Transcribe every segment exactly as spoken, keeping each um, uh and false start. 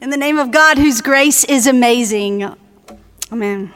In the name of God, whose grace is amazing. Amen.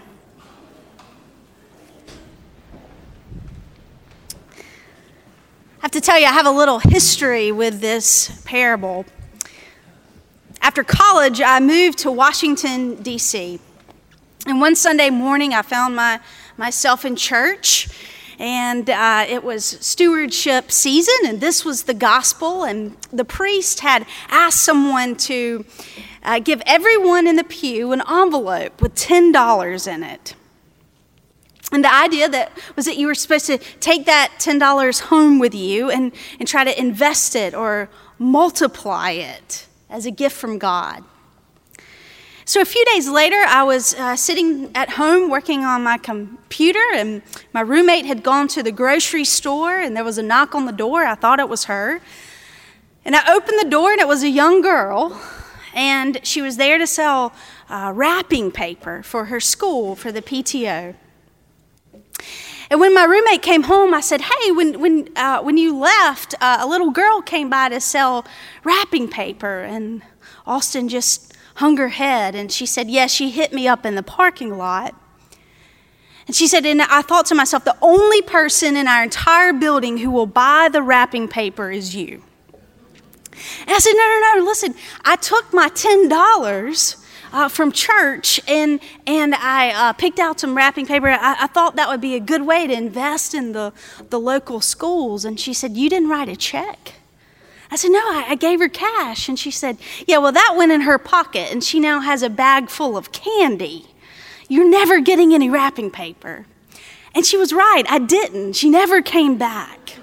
I have to tell you, I have a little history with this parable. After college, I moved to Washington, D C And one Sunday morning, I found my, myself in church. And uh, it was stewardship season, and this was the gospel. And the priest had asked someone to uh, give everyone in the pew an envelope with ten dollars in it. And the idea that was that you were supposed to take that ten dollars home with you and, and try to invest it or multiply it as a gift from God. So a few days later, I was uh, sitting at home working on my computer, and my roommate had gone to the grocery store, and there was a knock on the door. I thought it was her. And I opened the door, and it was a young girl, and she was there to sell uh, wrapping paper for her school, for the P T O. And when my roommate came home, I said, hey, when when uh, when you left, uh, a little girl came by to sell wrapping paper, and Austin just hung her head, and she said, yes, she hit me up in the parking lot. And she said, and I thought to myself, the only person in our entire building who will buy the wrapping paper is you. And I said, no, no, no, listen, I took my ten dollars uh, from church, and and I uh, picked out some wrapping paper. I, I thought that would be a good way to invest in the, the local schools. And she said, you didn't write a check? I said, no, I gave her cash. And she said, yeah, well, that went in her pocket, and she now has a bag full of candy. You're never getting any wrapping paper. And she was right. I didn't. She never came back.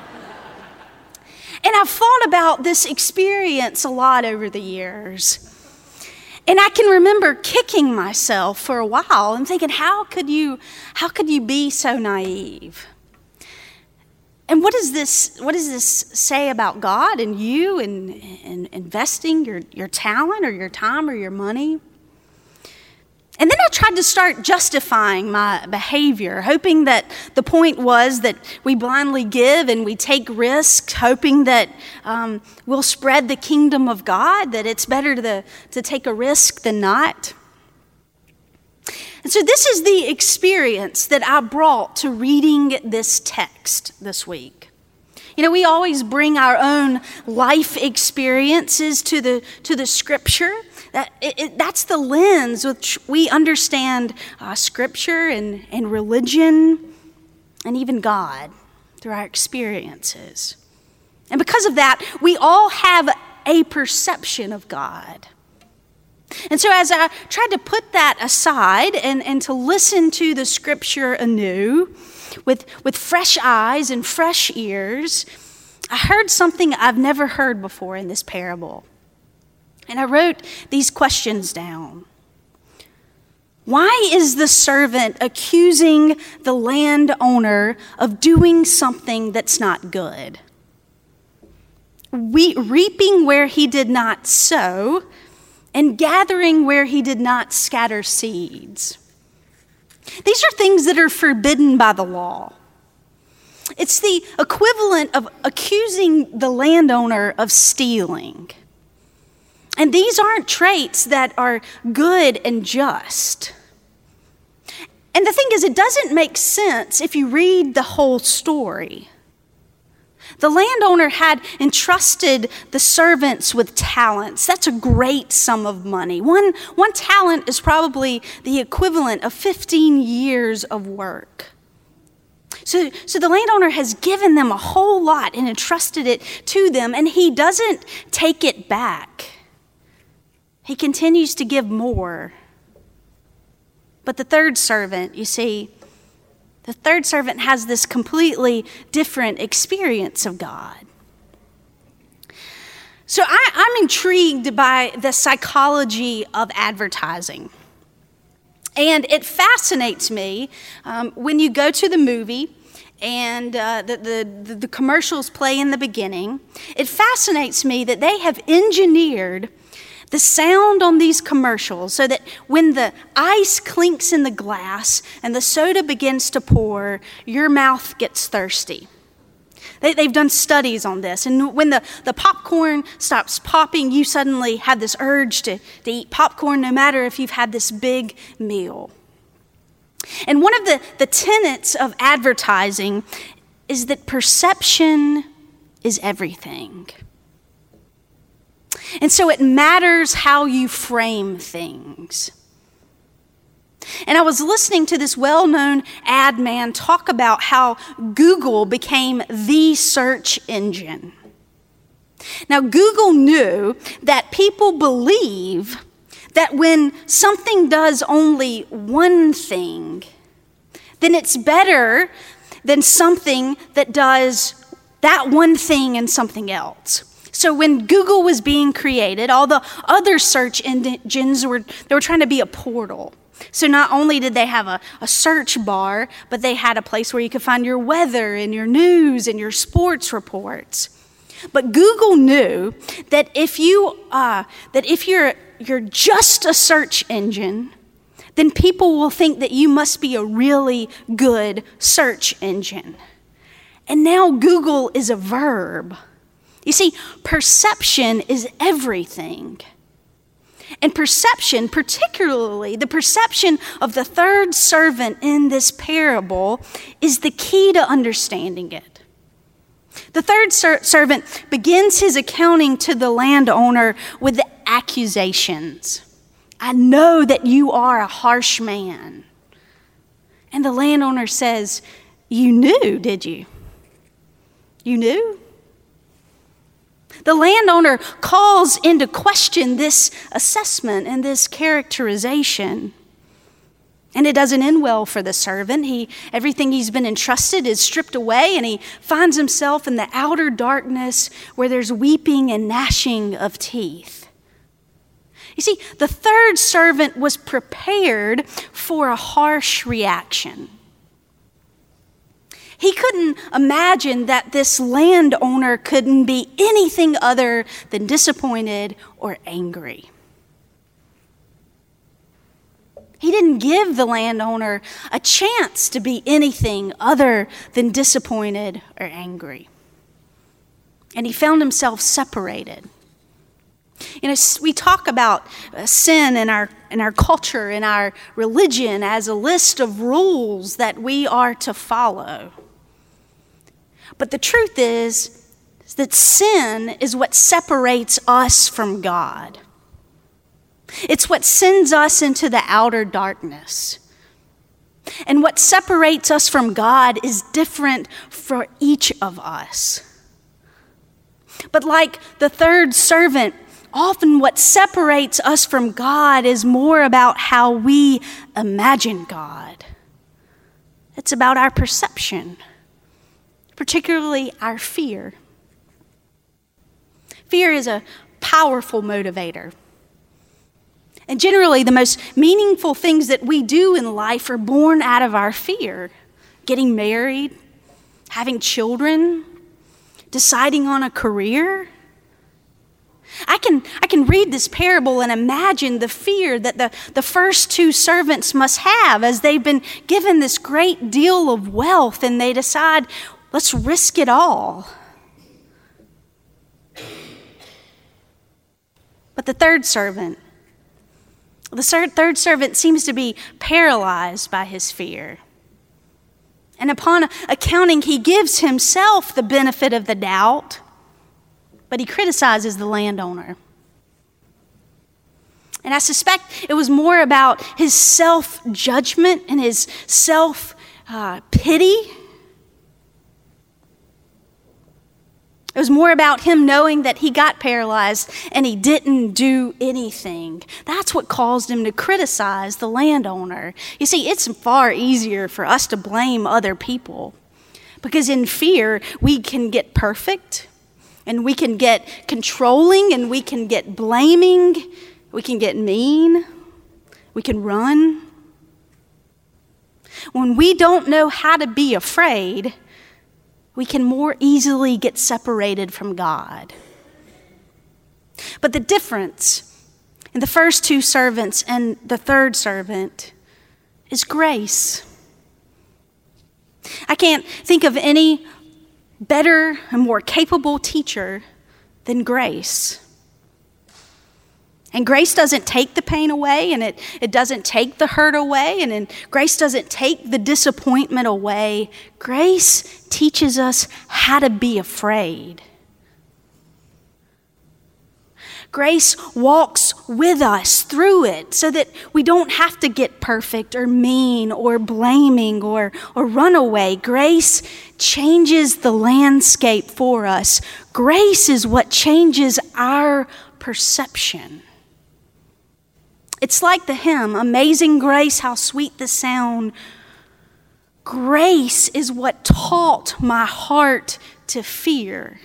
And I've thought about this experience a lot over the years. And I can remember kicking myself for a while and thinking, how could you, how could you be so naive? And what does this what does this say about God and you and, and investing your, your talent or your time or your money? And then I tried to start justifying my behavior, hoping that the point was that we blindly give and we take risks, hoping that um, we'll spread the kingdom of God, that it's better to, to take a risk than not. And so this is the experience that I brought to reading this text this week. You know, we always bring our own life experiences to the to the scripture. That it, it, that's the lens which we understand uh, scripture and, and religion and even God through our experiences. And because of that, we all have a perception of God. And so as I tried to put that aside and, and to listen to the scripture anew with, with fresh eyes and fresh ears, I heard something I've never heard before in this parable. And I wrote these questions down. Why is the servant accusing the landowner of doing something that's not good? We, reaping where he did not sow, and gathering where he did not scatter seeds. These are things that are forbidden by the law. It's the equivalent of accusing the landowner of stealing. And these aren't traits that are good and just. And the thing is, it doesn't make sense if you read the whole story. The landowner had entrusted the servants with talents. That's a great sum of money. One, one talent is probably the equivalent of fifteen years of work. So, so the landowner has given them a whole lot and entrusted it to them, and he doesn't take it back. He continues to give more. But the third servant, you see, the third servant has this completely different experience of God. So I, I'm intrigued by the psychology of advertising. And it fascinates me um, when you go to the movie and uh, the, the, the commercials play in the beginning. It fascinates me that they have engineered the sound on these commercials so that when the ice clinks in the glass and the soda begins to pour, your mouth gets thirsty. They, they've done studies on this. And when the, the popcorn stops popping, you suddenly have this urge to, to eat popcorn no matter if you've had this big meal. And one of the, the tenets of advertising is that perception is everything. And so it matters how you frame things. And I was listening to this well-known ad man talk about how Google became the search engine. Now, Google knew that people believe that when something does only one thing, then it's better than something that does that one thing and something else. So when Google was being created, all the other search engines were, they were trying to be a portal. So not only did they have a, a search bar, but they had a place where you could find your weather and your news and your sports reports. But Google knew that if you uh, that if you're you're just a search engine, then people will think that you must be a really good search engine. And now Google is a verb. You see, perception is everything. And perception, particularly the perception of the third servant in this parable, is the key to understanding it. The third ser- servant begins his accounting to the landowner with the accusations. I know that you are a harsh man. And the landowner says, you knew, did you? You knew? The landowner calls into question this assessment and this characterization. And it doesn't end well for the servant. He, everything he's been entrusted is stripped away, and he finds himself in the outer darkness where there's weeping and gnashing of teeth. You see, the third servant was prepared for a harsh reaction. He couldn't imagine that this landowner couldn't be anything other than disappointed or angry. He didn't give the landowner a chance to be anything other than disappointed or angry. And he found himself separated. You know, we talk about sin in our in our culture, in our religion, as a list of rules that we are to follow. But the truth is, is that sin is what separates us from God. It's what sends us into the outer darkness. And what separates us from God is different for each of us. But like the third servant, often what separates us from God is more about how we imagine God. It's about our perception, particularly our fear. Fear is a powerful motivator. And generally, the most meaningful things that we do in life are born out of our fear. Getting married, having children, deciding on a career. I can, I can read this parable and imagine the fear that the, the first two servants must have as they've been given this great deal of wealth and they decide, let's risk it all. But the third servant, the third servant seems to be paralyzed by his fear. And upon accounting, he gives himself the benefit of the doubt, but he criticizes the landowner. And I suspect it was more about his self-judgment and his self-pity. It was more about him knowing that he got paralyzed and he didn't do anything. That's what caused him to criticize the landowner. You see, it's far easier for us to blame other people because in fear, we can get perfect and we can get controlling and we can get blaming. We can get mean. We can run. When we don't know how to be afraid, we can more easily get separated from God. But the difference in the first two servants and the third servant is grace. I can't think of any better and more capable teacher than grace. And grace doesn't take the pain away, and it, it doesn't take the hurt away, and, and grace doesn't take the disappointment away. Grace teaches us how to be afraid. Grace walks with us through it so that we don't have to get perfect or mean or blaming or, or run away. Grace changes the landscape for us. Grace is what changes our perception. It's like the hymn, "Amazing Grace, how sweet the sound." Grace is what taught my heart to fear.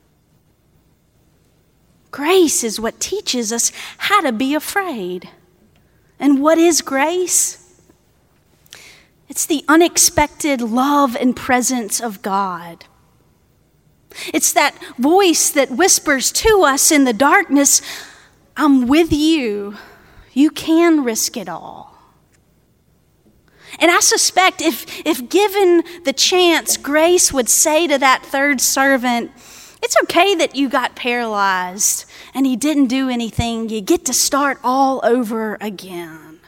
Grace is what teaches us how to be afraid. And what is grace? It's the unexpected love and presence of God. It's that voice that whispers to us in the darkness, "I'm with you. You can risk it all." And I suspect if, if given the chance, grace would say to that third servant, "It's okay that you got paralyzed and he didn't do anything. You get to start all over again."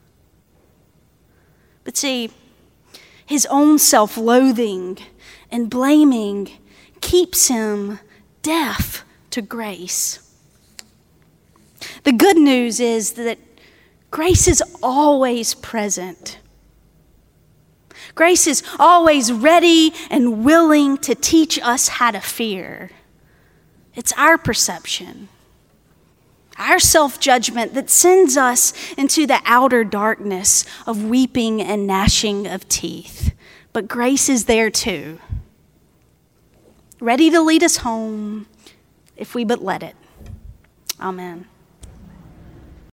But see, his own self-loathing and blaming keeps him deaf to grace. The good news is that grace is always present. Grace is always ready and willing to teach us how to fear. It's our perception, our self-judgment that sends us into the outer darkness of weeping and gnashing of teeth. But grace is there too, ready to lead us home if we but let it. Amen.